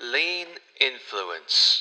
Lean Influence.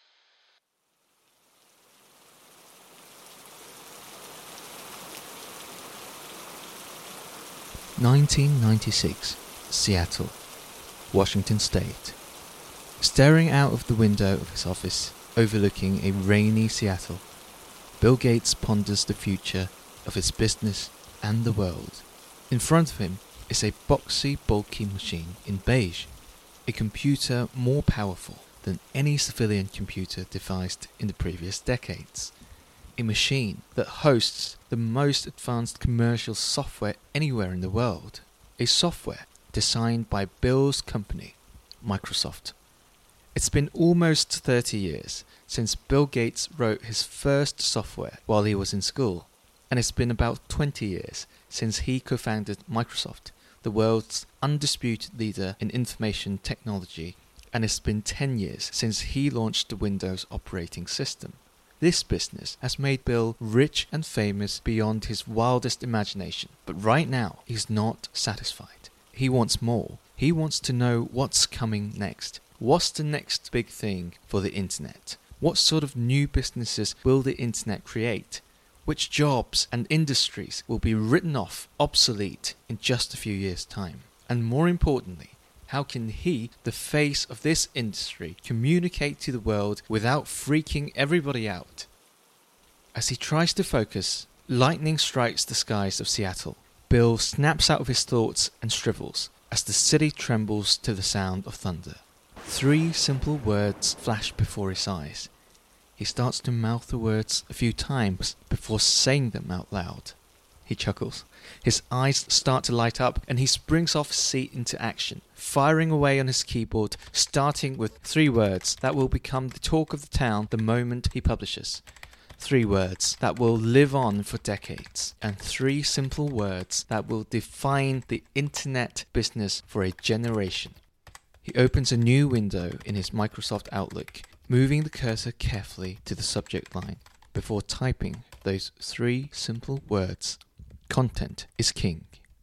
(1996) Seattle, Washington State. Staring out of the window of his office, overlooking a rainy Seattle, Bill Gates ponders the future of his business and the world. In front of him is a boxy, bulky machine in beige, a computer more powerful than any civilian computer devised in the previous decades. A machine that hosts the most advanced commercial software anywhere in the world. A software designed by Bill's company, Microsoft. It's been almost 30 years since Bill Gates wrote his first software while he was in school, and it's been about 20 years since he co-founded Microsoft, the world's undisputed leader in information technology, and it's been 10 years since he launched the Windows operating system. This business has made Bill rich and famous beyond his wildest imagination, but right now he's not satisfied. He wants more. He wants to know what's coming next. What's the next big thing for the internet? What sort of new businesses will the internet create? Which jobs and industries will be written off, obsolete in just a few years' time? And more importantly, how can he, the face of this industry, communicate to the world without freaking everybody out? As he tries to focus, lightning strikes the skies of Seattle. Bill snaps out of his thoughts and shrivels as the city trembles to the sound of thunder. 3 simple words flash before his eyes. He starts to mouth the words a few times before saying them out loud. He chuckles. His eyes start to light up and he springs off his seat into action, firing away on his keyboard, starting with 3 words that will become the talk of the town the moment he publishes. 3 words that will live on for decades, and 3 simple words that will define the internet business for a generation. He opens a new window in his Microsoft Outlook, moving the cursor carefully to the subject line before typing those 3 simple words. Content is king.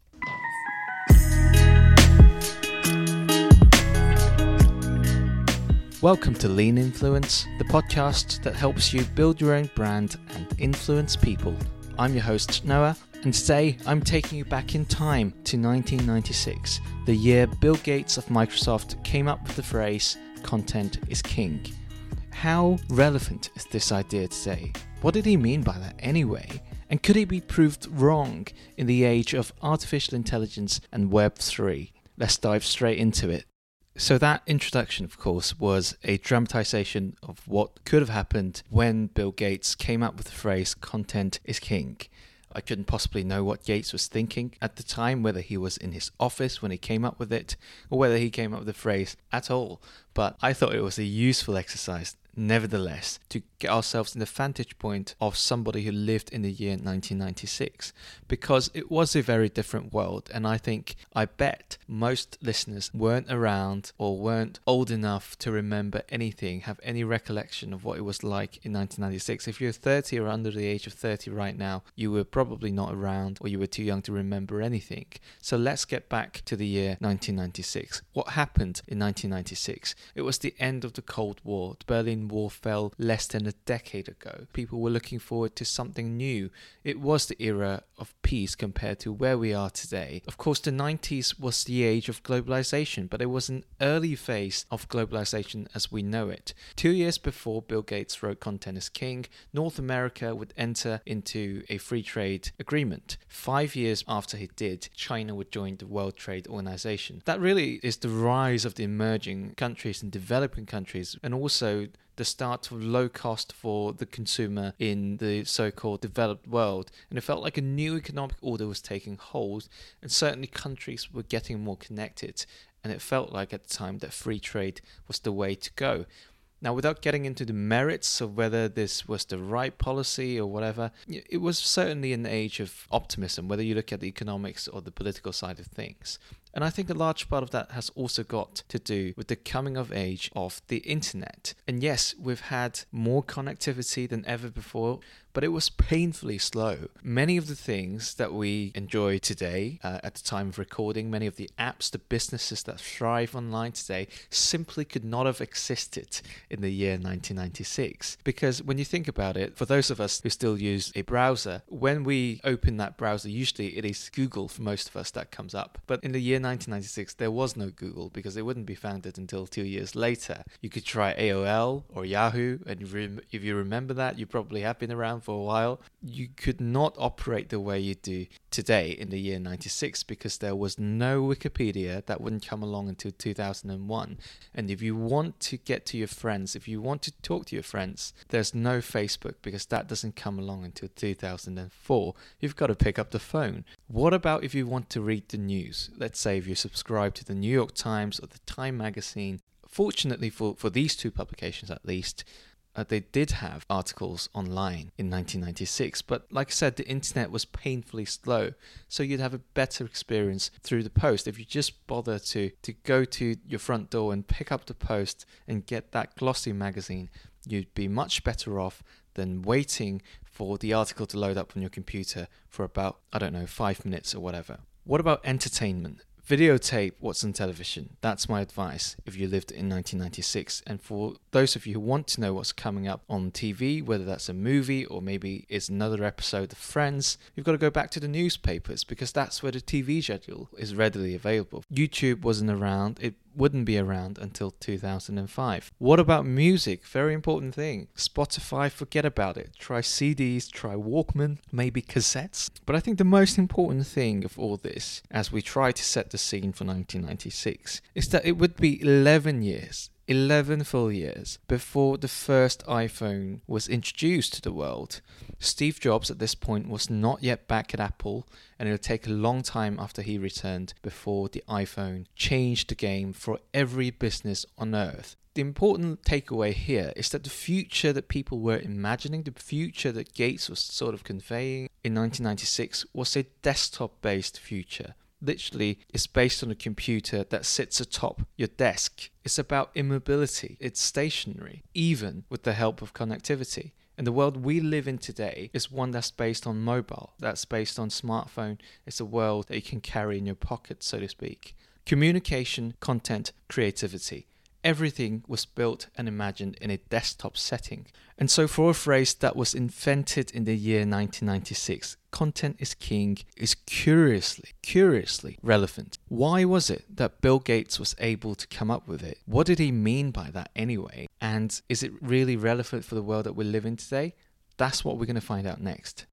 Welcome to Lean Influence, the podcast that helps you build your own brand and influence people. I'm your host, Noah, and today I'm taking you back in time to 1996, the year Bill Gates of Microsoft came up with the phrase, "Content is king." How relevant is this idea today? What did he mean by that anyway? And could he be proved wrong in the age of artificial intelligence and Web 3? Let's dive straight into it. So that introduction, of course, was a dramatization of what could have happened when Bill Gates came up with the phrase, "Content is king." I couldn't possibly know what Gates was thinking at the time, whether he was in his office when he came up with it, or whether he came up with the phrase at all. But I thought it was a useful exercise, nevertheless, to get ourselves in the vantage point of somebody who lived in the year 1996, because it was a very different world, and I bet most listeners weren't around or weren't old enough to remember anything, have any recollection of what it was like in 1996. If you're 30 or under the age of 30 right now, you were probably not around or you were too young to remember anything. So let's get back to the year 1996. What happened in 1996? It was the end of the Cold War. The Berlin Wall fell less than a decade ago. People were looking forward to something new. It was the era of peace compared to where we are today. Of course, the 90s was the age of globalization, but it was an early phase of globalization as we know it. 2 years before Bill Gates wrote Content is King, North America would enter into a free trade agreement. 5 years after he did, China would join the World Trade Organization. That really is the rise of the emerging countries and developing countries, and also the start of low cost for the consumer in the so-called developed world. And it felt like a new economic order was taking hold, and certainly countries were getting more connected, and it felt like at the time that free trade was the way to go. Now, without getting into the merits of whether this was the right policy or whatever, it was certainly an age of optimism, whether you look at the economics or the political side of things. And I think a large part of that has also got to do with the coming of age of the internet. And yes, we've had more connectivity than ever before, but it was painfully slow. Many of the things that we enjoy today at the time of recording, many of the apps, the businesses that thrive online today simply could not have existed in the year 1996. Because when you think about it, for those of us who still use a browser, when we open that browser, usually it is Google for most of us that comes up. But in the year 1996, there was no Google because it wouldn't be founded until 2 years later. You could try AOL or Yahoo, and if you remember that, you probably have been around for a while. You could not operate the way you do today in the year 96 because there was no Wikipedia that wouldn't come along until 2001. And if you want to get to your friends, if you want to talk to your friends, there's no Facebook because that doesn't come along until 2004. You've got to pick up the phone. What about if you want to read the news? Let's say if you subscribe to the New York Times or the Time magazine. Fortunately for these two publications at least, they did have articles online in 1996, but like I said, the internet was painfully slow, so you'd have a better experience through the post. If you just bother to go to your front door and pick up the post and get that glossy magazine, you'd be much better off than waiting for the article to load up on your computer for about, 5 minutes or whatever. What about entertainment? Videotape what's on television. That's my advice if you lived in 1996. And for those of you who want to know what's coming up on TV, whether that's a movie or maybe it's another episode of Friends, you've got to go back to the newspapers because that's where the TV schedule is readily available. YouTube wasn't around. It wouldn't be around until 2005. What about music? Very important thing. Spotify, forget about it. Try CDs, try Walkman, maybe cassettes. But I think the most important thing of all this, as we try to set the scene for 1996, is that it would be 11 full years before the first iPhone was introduced to the world. Steve Jobs at this point was not yet back at Apple, and it would take a long time after he returned before the iPhone changed the game for every business on earth. The important takeaway here is that the future that people were imagining, the future that Gates was sort of conveying in 1996 was a desktop-based future. Literally, it's based on a computer that sits atop your desk. It's about immobility. It's stationary, even with the help of connectivity. And the world we live in today is one that's based on mobile, that's based on smartphone. It's a world that you can carry in your pocket, so to speak. Communication, content, creativity. Everything was built and imagined in a desktop setting. And so for a phrase that was invented in the year 1996, content is king, is curiously relevant. Why was it that Bill Gates was able to come up with it? What did he mean by that anyway? And is it really relevant for the world that we live in today? That's what we're going to find out next.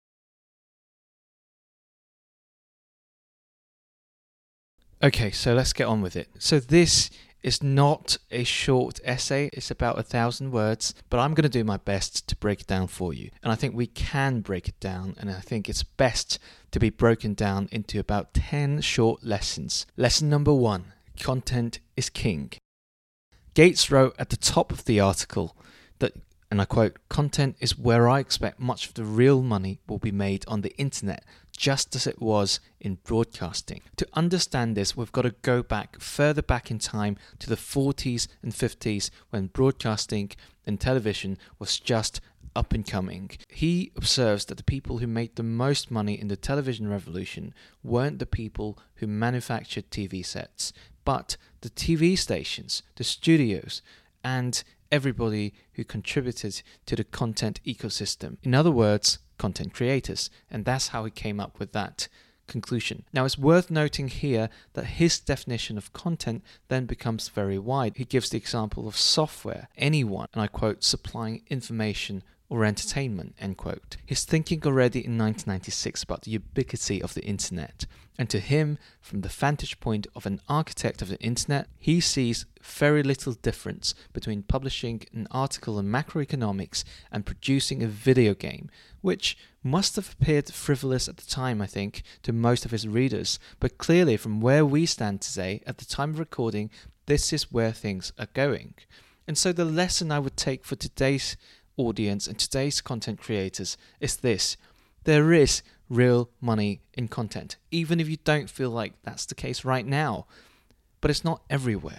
Okay, so let's get on with it. So this is not a short essay, it's about 1,000 words, but I'm going to do my best to break it down for you. And I think we can break it down, and I think it's best to be broken down into about 10 short lessons. Lesson number 1, content is king. Gates wrote at the top of the article that, and I quote, "Content is where I expect much of the real money will be made on the internet, just as it was in broadcasting." To understand this, we've got to go further back in time to the 40s and 50s when broadcasting and television was just up and coming. He observes that the people who made the most money in the television revolution weren't the people who manufactured TV sets, but the TV stations, the studios, and everybody who contributed to the content ecosystem. In other words, content creators. And that's how he came up with that conclusion. Now, it's worth noting here that his definition of content then becomes very wide. He gives the example of software, anyone, and I quote, supplying information or entertainment, end quote. He's thinking already in 1996 about the ubiquity of the internet. And to him, from the vantage point of an architect of the internet, he sees very little difference between publishing an article in macroeconomics and producing a video game, which must have appeared frivolous at the time, I think, to most of his readers. But clearly, from where we stand today, at the time of recording, this is where things are going. And so the lesson I would take for today's audience and today's content creators is this: there is real money in content, even if you don't feel like that's the case right now. But it's not everywhere.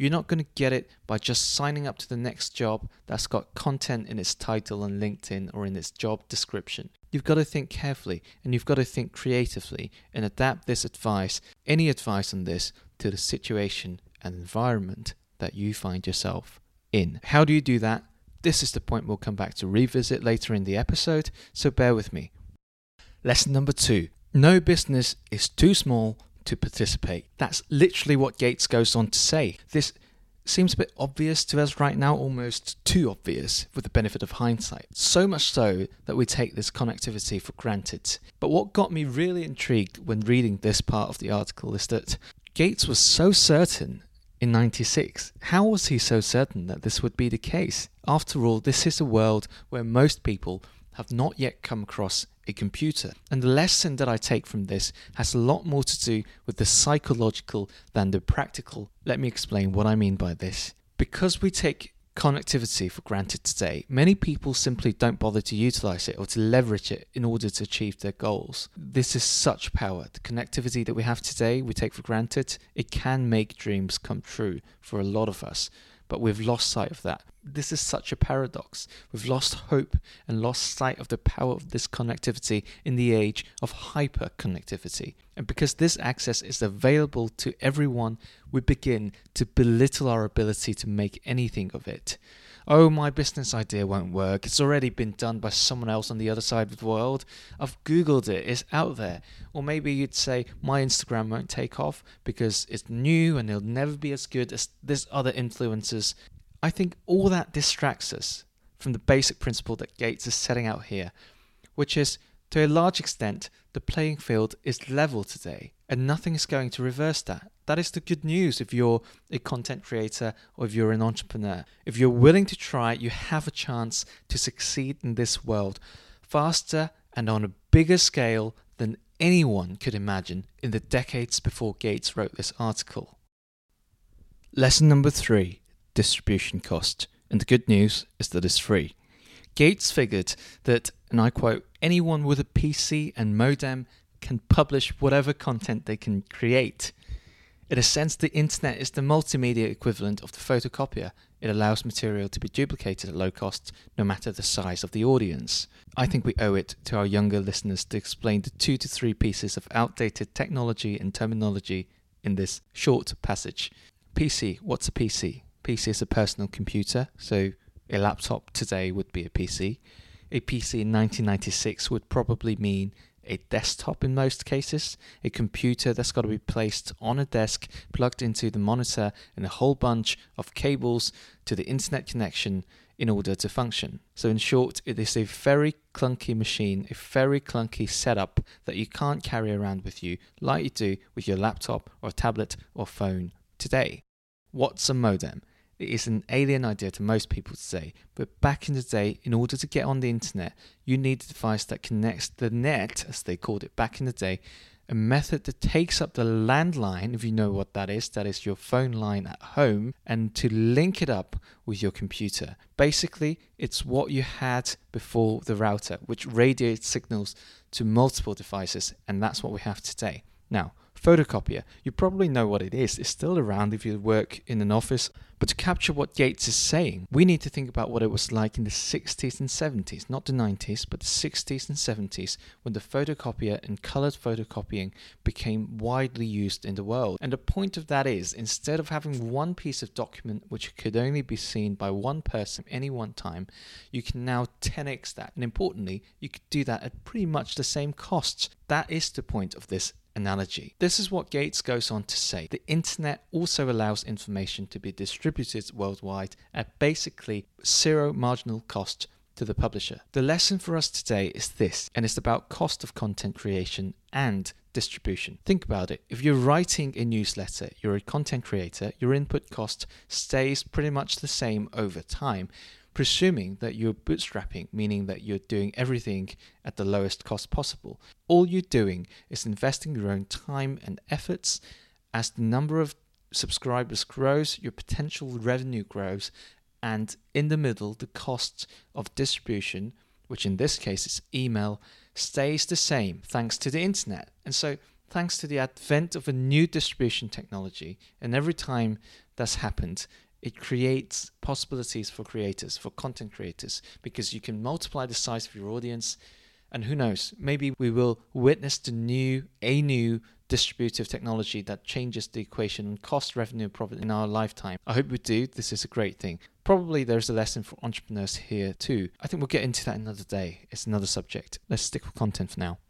You're not going to get it by just signing up to the next job that's got content in its title on LinkedIn or in its job description. You've got to think carefully and you've got to think creatively and adapt this advice, any advice on this, to the situation and environment that you find yourself in. How do you do that? This is the point we'll come back to revisit later in the episode, so bear with me. Lesson number 2. No business is too small to participate. That's literally what Gates goes on to say. This seems a bit obvious to us right now, almost too obvious with the benefit of hindsight. So much so that we take this connectivity for granted. But what got me really intrigued when reading this part of the article is that Gates was so certain in 96. How was he so certain that this would be the case? After all, this is a world where most people have not yet come across a computer. And the lesson that I take from this has a lot more to do with the psychological than the practical. Let me explain what I mean by this. Because we take connectivity for granted today, many people simply don't bother to utilize it or to leverage it in order to achieve their goals. This is such power. The connectivity that we have today, we take for granted. It can make dreams come true for a lot of us, but we've lost sight of that. This is such a paradox. We've lost hope and lost sight of the power of this connectivity in the age of hyper-connectivity. And because this access is available to everyone, we begin to belittle our ability to make anything of it. Oh, my business idea won't work. It's already been done by someone else on the other side of the world. I've Googled it. It's out there. Or maybe you'd say, my Instagram won't take off because it's new and it'll never be as good as this other influencers. I think all that distracts us from the basic principle that Gates is setting out here, which is, to a large extent, the playing field is level today, and nothing is going to reverse that. That is the good news if you're a content creator or if you're an entrepreneur. If you're willing to try, you have a chance to succeed in this world faster and on a bigger scale than anyone could imagine in the decades before Gates wrote this article. Lesson number 3. Distribution cost. And the good news is that it's free. Gates figured that, and I quote, anyone with a PC and modem can publish whatever content they can create. In a sense, the internet is the multimedia equivalent of the photocopier. It allows material to be duplicated at low cost, no matter the size of the audience. I think we owe it to our younger listeners to explain the 2 to 3 pieces of outdated technology and terminology in this short passage. PC, what's a PC? PC is a personal computer, so a laptop today would be a PC. A PC in 1996 would probably mean a desktop in most cases, a computer that's got to be placed on a desk, plugged into the monitor, and a whole bunch of cables to the internet connection in order to function. So in short, it is a very clunky machine, a very clunky setup that you can't carry around with you like you do with your laptop or tablet or phone today. What's a modem? It is an alien idea to most people today, but back in the day, in order to get on the internet, you need a device that connects the net, as they called it back in the day, a method that takes up the landline, if you know what that is your phone line at home, and to link it up with your computer. Basically, it's what you had before the router, which radiates signals to multiple devices, and that's what we have today. Now, photocopier, you probably know what it is. It's still around if you work in an office. But to capture what Gates is saying, we need to think about what it was like in the 60s and 70s, not the 90s, but the 60s and 70s, when the photocopier and colored photocopying became widely used in the world. And the point of that is, instead of having one piece of document which could only be seen by one person at any one time, you can now 10x that. And importantly, you could do that at pretty much the same costs. That is the point of this analogy. This is what Gates goes on to say. The internet also allows information to be distributed worldwide at basically zero marginal cost to the publisher. The lesson for us today is this, and it's about cost of content creation and distribution. Think about it. If you're writing a newsletter, you're a content creator, your input cost stays pretty much the same over time, presuming that you're bootstrapping, meaning that you're doing everything at the lowest cost possible. All you're doing is investing your own time and efforts. As the number of subscribers grows, your potential revenue grows, and in the middle, the cost of distribution, which in this case is email, stays the same thanks to the internet. And so thanks to the advent of a new distribution technology, and every time that's happened, it creates possibilities for creators, for content creators, because you can multiply the size of your audience. And who knows, maybe we will witness a new distributive technology that changes the equation on cost, revenue, and profit in our lifetime. I hope we do. This is a great thing. Probably there's a lesson for entrepreneurs here too. I think we'll get into that another day. It's another subject. Let's stick with content for now.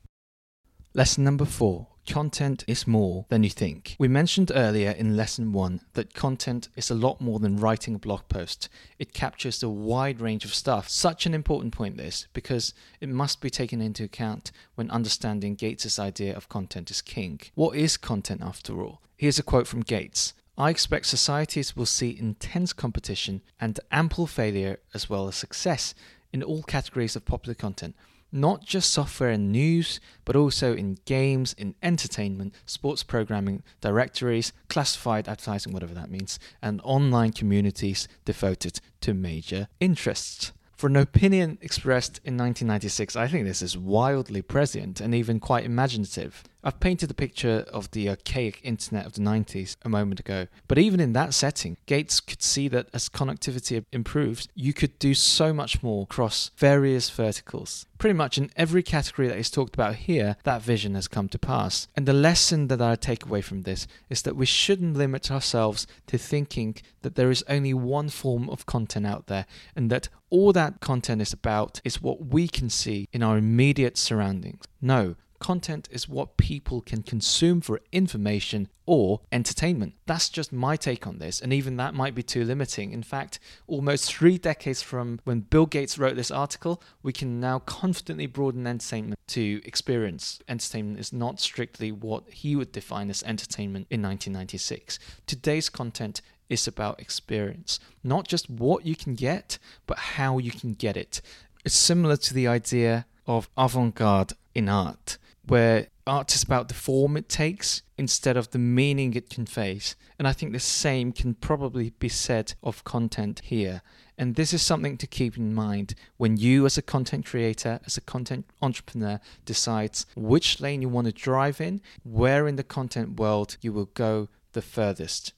Lesson number 4. Content is more than you think. We mentioned earlier in lesson 1 that content is a lot more than writing a blog post. It captures a wide range of stuff. Such an important point this, because it must be taken into account when understanding Gates' idea of content is king. What is content after all? Here's a quote from Gates. I expect societies will see intense competition and ample failure as well as success in all categories of popular content. Not just software and news, but also in games, in entertainment, sports programming, directories, classified advertising, whatever that means, and online communities devoted to major interests. For an opinion expressed in 1996, I think this is wildly prescient and even quite imaginative. I've painted a picture of the archaic internet of the 90s a moment ago, but even in that setting, Gates could see that as connectivity improves, you could do so much more across various verticals. Pretty much in every category that is talked about here, that vision has come to pass. And the lesson that I take away from this is that we shouldn't limit ourselves to thinking that there is only one form of content out there, and that all that content is about is what we can see in our immediate surroundings. No. Content is what people can consume for information or entertainment. That's just my take on this, and even that might be too limiting. In fact, almost 3 decades from when Bill Gates wrote this article, we can now confidently broaden entertainment to experience. Entertainment is not strictly what he would define as entertainment in 1996. Today's content is about experience, not just what you can get, but how you can get it. It's similar to the idea of avant-garde in art, where art is about the form it takes instead of the meaning it conveys. And I think the same can probably be said of content here. And this is something to keep in mind when you as a content creator, as a content entrepreneur, decides which lane you want to drive in, where in the content world you will go the furthest.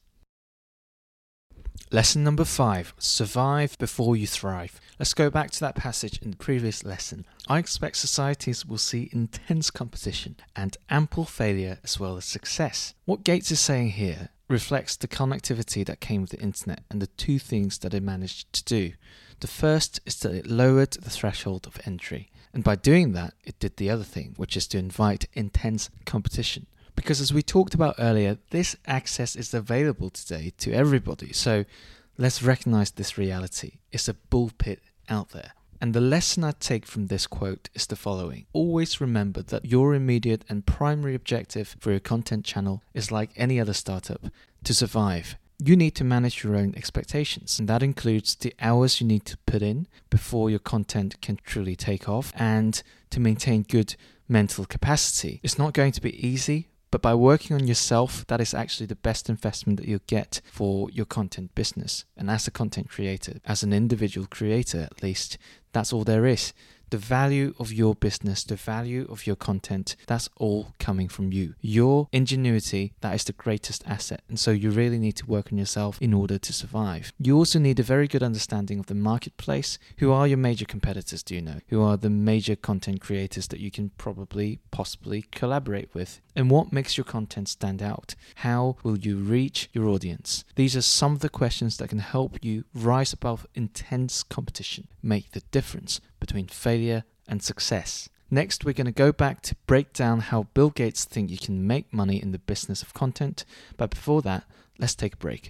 Lesson number 5, survive before you thrive. Let's go back to that passage in the previous lesson. I expect societies will see intense competition and ample failure as well as success. What Gates is saying here reflects the connectivity that came with the internet and the 2 things that it managed to do. The first is that it lowered the threshold of entry, and by doing that, it did the other thing, which is to invite intense competition. Because as we talked about earlier, this access is available today to everybody. So let's recognize this reality. It's a bullpit out there. And the lesson I take from this quote is the following. Always remember that your immediate and primary objective for your content channel is like any other startup, to survive. You need to manage your own expectations, and that includes the hours you need to put in before your content can truly take off, and to maintain good mental capacity. It's not going to be easy, but by working on yourself, that is actually the best investment that you'll get for your content business. And as a content creator, as an individual creator at least, that's all there is. The value of your business, the value of your content, that's all coming from you. Your ingenuity, that is the greatest asset. And so you really need to work on yourself in order to survive. You also need a very good understanding of the marketplace. Who are your major competitors, do you know? Who are the major content creators that you can possibly collaborate with? And what makes your content stand out? How will you reach your audience? These are some of the questions that can help you rise above intense competition, make the difference between failure and success. Next, we're going to go back to break down how Bill Gates thinks you can make money in the business of content. But before that, let's take a break.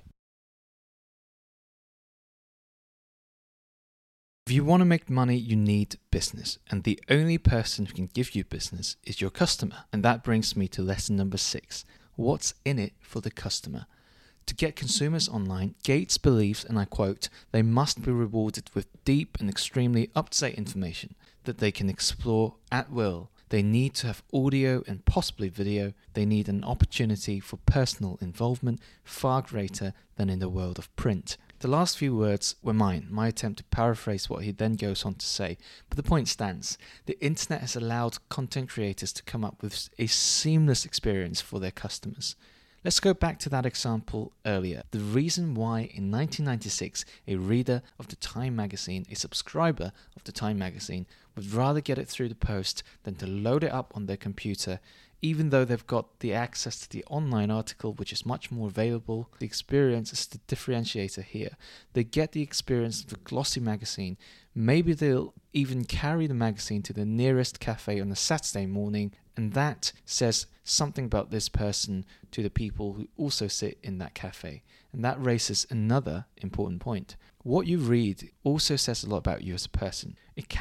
If you want to make money, you need business. And the only person who can give you business is your customer. And that brings me to lesson number 6. What's in it for the customer? To get consumers online, Gates believes, and I quote, they must be rewarded with deep and extremely up-to-date information that they can explore at will. They need to have audio and possibly video. They need an opportunity for personal involvement far greater than in the world of print. The last few words were mine, my attempt to paraphrase what he then goes on to say, but the point stands. The internet has allowed content creators to come up with a seamless experience for their customers. Let's go back to that example earlier. The reason why in 1996 a reader of the Time magazine, a subscriber of the Time magazine, would rather get it through the post than to load it up on their computer, even though they've got the access to the online article, which is much more available. The experience is the differentiator here. They get the experience of the glossy magazine. Maybe they'll even carry the magazine to the nearest cafe on a Saturday morning, and that says something about this person to the people who also sit in that cafe. And that raises another important point. What you read also says a lot about you as a person.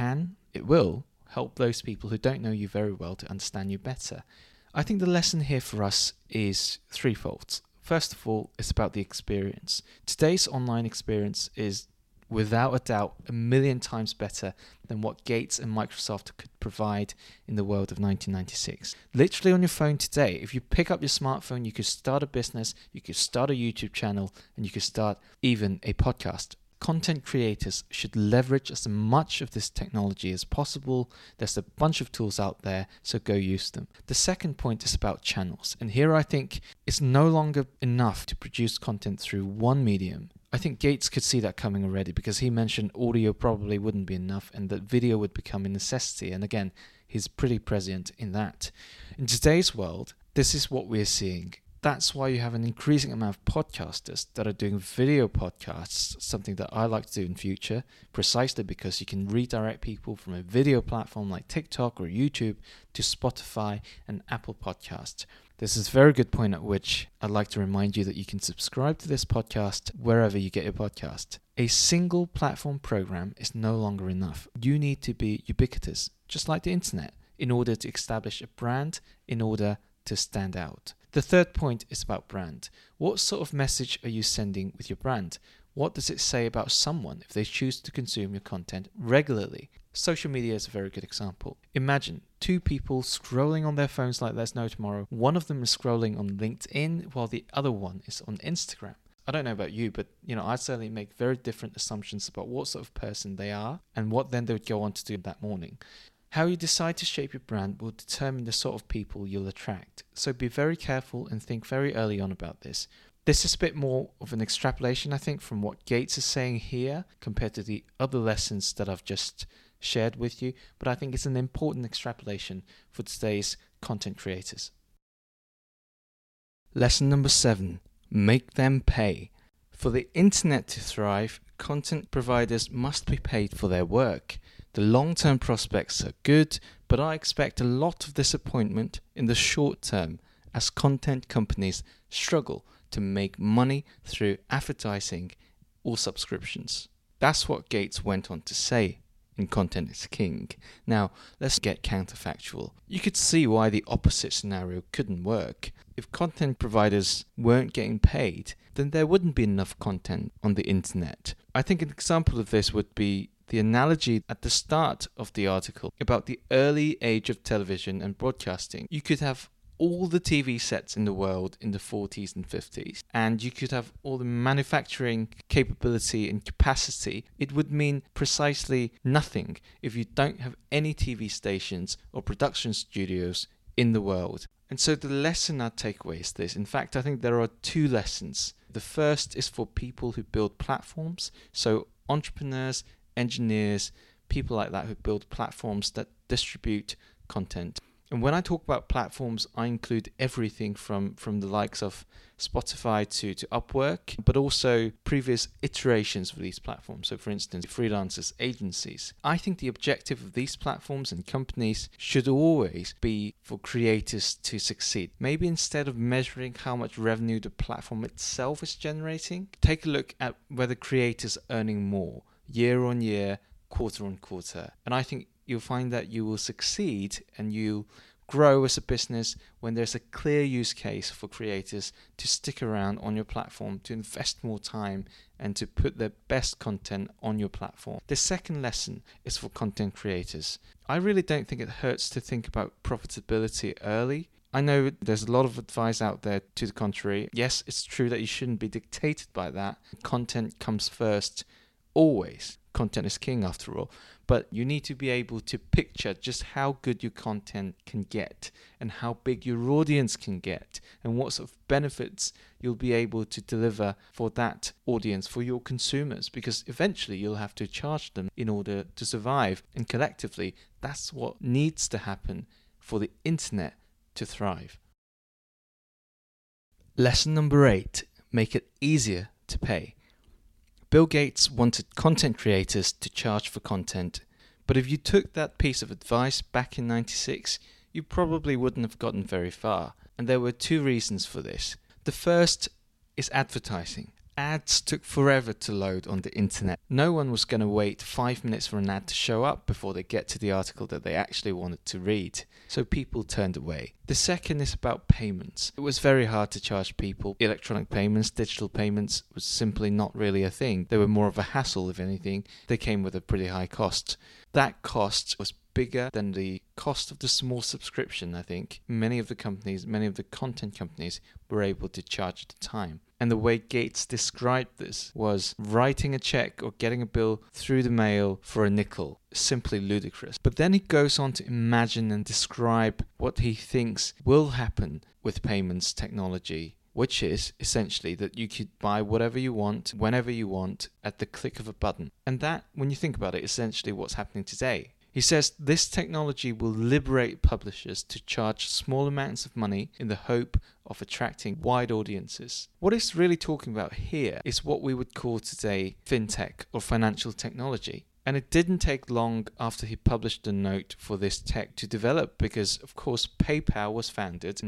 It will help those people who don't know you very well to understand you better. I think the lesson here for us is threefold. First of all, it's about the experience. Today's online experience is without a doubt a million times better than what Gates and Microsoft could provide in the world of 1996. Literally on your phone today, if you pick up your smartphone, you could start a business, you could start a YouTube channel, and you could start even a podcast. Content creators should leverage as much of this technology as possible. There's a bunch of tools out there, so go use them. The second point is about channels. And here I think it's no longer enough to produce content through one medium. I think Gates could see that coming already, because he mentioned audio probably wouldn't be enough and that video would become a necessity. And again, he's pretty prescient in that. In today's world, this is what we're seeing. That's why you have an increasing amount of podcasters that are doing video podcasts, something that I like to do in future, precisely because you can redirect people from a video platform like TikTok or YouTube to Spotify and Apple Podcasts. This is a very good point at which I'd like to remind you that you can subscribe to this podcast wherever you get your podcast. A single platform program is no longer enough. You need to be ubiquitous, just like the internet, in order to establish a brand, in order to stand out. The third point is about brand. What sort of message are you sending with your brand? What does it say about someone if they choose to consume your content regularly? Social media is a very good example. Imagine two people scrolling on their phones like there's no tomorrow. One of them is scrolling on LinkedIn while the other one is on Instagram. I don't know about you, but I certainly make very different assumptions about what sort of person they are and what then they would go on to do that morning. How you decide to shape your brand will determine the sort of people you'll attract. So be very careful and think very early on about this. This is a bit more of an extrapolation, I think, from what Gates is saying here compared to the other lessons that I've just shared with you, but I think it's an important extrapolation for today's content creators. Lesson number 7, make them pay. For the internet to thrive, content providers must be paid for their work. The long-term prospects are good, but I expect a lot of disappointment in the short term as content companies struggle to make money through advertising or subscriptions. That's what Gates went on to say in Content is King. Now, let's get counterfactual. You could see why the opposite scenario couldn't work. If content providers weren't getting paid, then there wouldn't be enough content on the internet. I think an example of this would be the analogy at the start of the article about the early age of television and broadcasting. You could have all the TV sets in the world in the 40s and 50s, and you could have all the manufacturing capability and capacity. It would mean precisely nothing if you don't have any TV stations or production studios in the world. And so the lesson I take away is this. In fact, I think there are two lessons. The first is for people who build platforms, so entrepreneurs, engineers, people like that who build platforms that distribute content. And when I talk about platforms, I include everything from the likes of Spotify to Upwork, but also previous iterations of these platforms. So for instance, freelancers, agencies. I think the objective of these platforms and companies should always be for creators to succeed. Maybe instead of measuring how much revenue the platform itself is generating, take a look at whether creators are earning more year on year, quarter on quarter. And I think you'll find that you will succeed and you'll grow as a business when there's a clear use case for creators to stick around on your platform, to invest more time and to put their best content on your platform. The second lesson is for content creators. I really don't think it hurts to think about profitability early. I know there's a lot of advice out there to the contrary. Yes, it's true that you shouldn't be dictated by that. Content comes first always. Content is king after all. But you need to be able to picture just how good your content can get and how big your audience can get and what sort of benefits you'll be able to deliver for that audience, for your consumers, because eventually you'll have to charge them in order to survive. And collectively, that's what needs to happen for the internet to thrive. Lesson number 8, make it easier to pay. Bill Gates wanted content creators to charge for content, but if you took that piece of advice back in '96, you probably wouldn't have gotten very far. And there were 2 reasons for this. The first is advertising. Ads took forever to load on the internet. No one was going to wait 5 minutes for an ad to show up before they get to the article that they actually wanted to read. So people turned away. The second is about payments. It was very hard to charge people. Electronic payments, digital payments was simply not really a thing. They were more of a hassle, if anything. They came with a pretty high cost. That cost was bigger than the cost of the small subscription, I think. Many of the content companies were able to charge at the time. And the way Gates described this was writing a check or getting a bill through the mail for a nickel. Simply ludicrous. But then he goes on to imagine and describe what he thinks will happen with payments technology, which is essentially that you could buy whatever you want, whenever you want, at the click of a button. And that, when you think about it, is essentially what's happening today. He says this technology will liberate publishers to charge small amounts of money in the hope of attracting wide audiences. What he's really talking about here is what we would call today fintech or financial technology. And it didn't take long after he published the note for this tech to develop because, of course, PayPal was founded in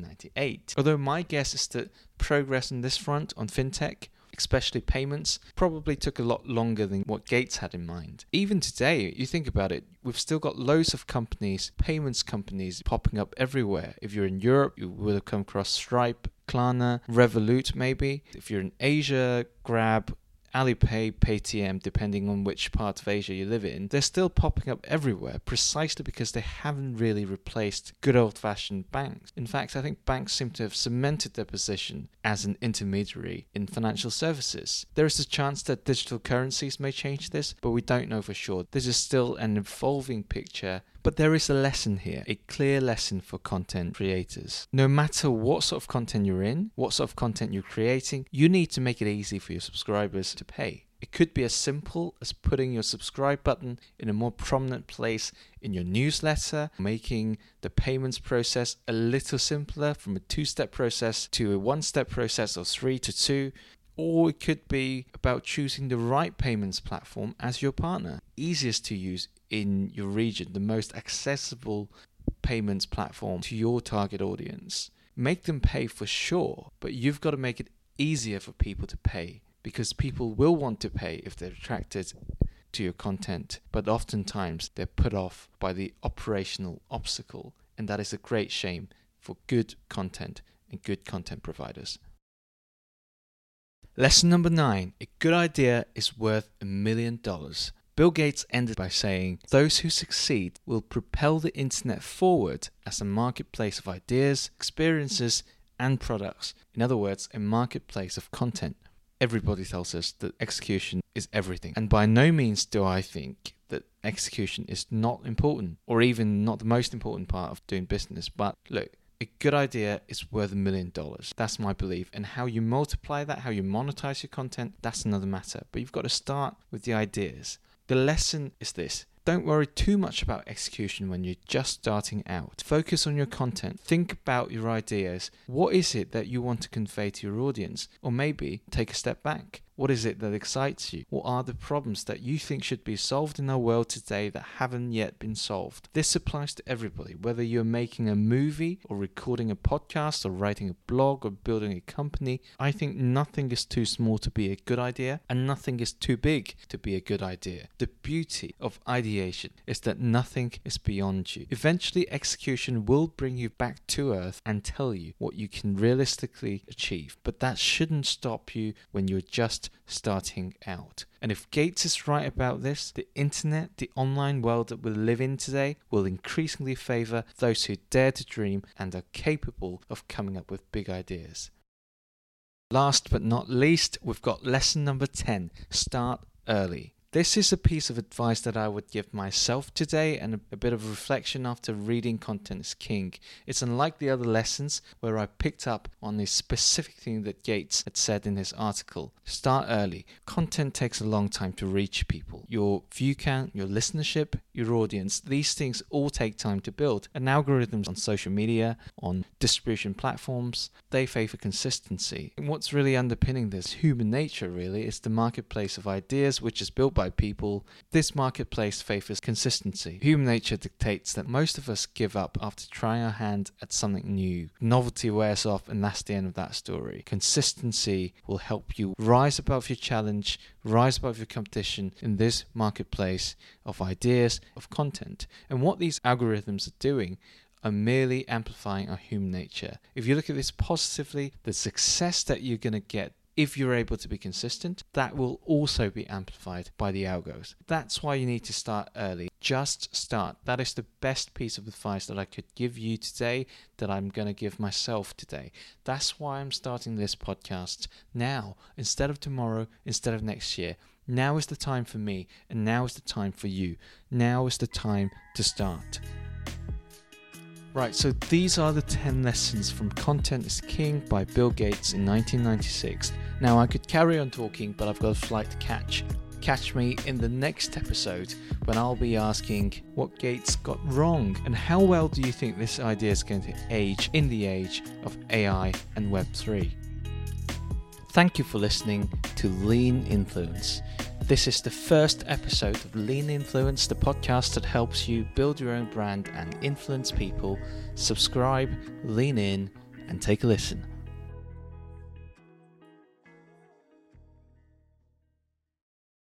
1998. Although my guess is that progress on this front, on fintech, especially payments, probably took a lot longer than what Gates had in mind. Even today, you think about it, we've still got loads of companies, payments companies, popping up everywhere. If you're in Europe, you will have come across Stripe, Klarna, Revolut maybe. If you're in Asia, Grab, Alipay, Paytm, depending on which part of Asia you live in, they're still popping up everywhere precisely because they haven't really replaced good old-fashioned banks. In fact, I think banks seem to have cemented their position as an intermediary in financial services. There is a chance that digital currencies may change this, but we don't know for sure. This is still an evolving picture. But there is a lesson here, a clear lesson for content creators. No matter what sort of content you're in, what sort of content you're creating, you need to make it easy for your subscribers to pay. It could be as simple as putting your subscribe button in a more prominent place in your newsletter, making the payments process a little simpler from a 2-step process to a 1-step process or 3 to 2. Or it could be about choosing the right payments platform as your partner. Easiest to use in your region, the most accessible payments platform to your target audience. Make them pay for sure, but you've got to make it easier for people to pay because people will want to pay if they're attracted to your content, but oftentimes they're put off by the operational obstacle, and that is a great shame for good content and good content providers. Lesson number 9. A good idea is worth $1 million. Bill Gates ended by saying, those who succeed will propel the internet forward as a marketplace of ideas, experiences, and products. In other words, a marketplace of content. Everybody tells us that execution is everything. And by no means do I think that execution is not important, or even not the most important part of doing business. But look, a good idea is worth $1 million. That's my belief. And how you multiply that, how you monetize your content, that's another matter. But you've got to start with the ideas. The lesson is this. Don't worry too much about execution when you're just starting out. Focus on your content. Think about your ideas. What is it that you want to convey to your audience? Or maybe take a step back. What is it that excites you? What are the problems that you think should be solved in our world today that haven't yet been solved? This applies to everybody, whether you're making a movie or recording a podcast or writing a blog or building a company. I think nothing is too small to be a good idea and nothing is too big to be a good idea. The beauty of ideation is that nothing is beyond you. Eventually, execution will bring you back to earth and tell you what you can realistically achieve. But that shouldn't stop you when you're just starting out. And if Gates is right about this, the internet, the online world that we live in today, will increasingly favor those who dare to dream and are capable of coming up with big ideas. Last but not least, we've got lesson number 10. Start early. This is a piece of advice that I would give myself today, and a bit of reflection after reading Content is King. It's unlike the other lessons where I picked up on this specific thing that Gates had said in his article. Start early. Content takes a long time to reach people. Your view count, your listenership, your audience, these things all take time to build. And algorithms on social media, on distribution platforms, they favor consistency. And what's really underpinning this human nature really is the marketplace of ideas which is built by people. This marketplace favors consistency. Human nature dictates that most of us give up after trying our hand at something new. Novelty wears off, and that's the end of that story. Consistency will help you rise above your challenge, rise above your competition in this marketplace of ideas, of content. And what these algorithms are doing are merely amplifying our human nature. If you look at this positively, the success that you're going to get if you're able to be consistent, that will also be amplified by the algos. That's why you need to start early. Just start. That is the best piece of advice that I could give you today, that I'm going to give myself today. That's why I'm starting this podcast now, instead of tomorrow, instead of next year. Now is the time for me, and now is the time for you. Now is the time to start. Right, so these are the 10 lessons from Content is King by Bill Gates in 1996. Now, I could carry on talking, but I've got a flight to catch. Catch me in the next episode when I'll be asking what Gates got wrong and how well do you think this idea is going to age in the age of AI and Web3. Thank you for listening to Lean Influence. This is the first episode of Lean Influence, the podcast that helps you build your own brand and influence people. Subscribe, lean in, and take a listen.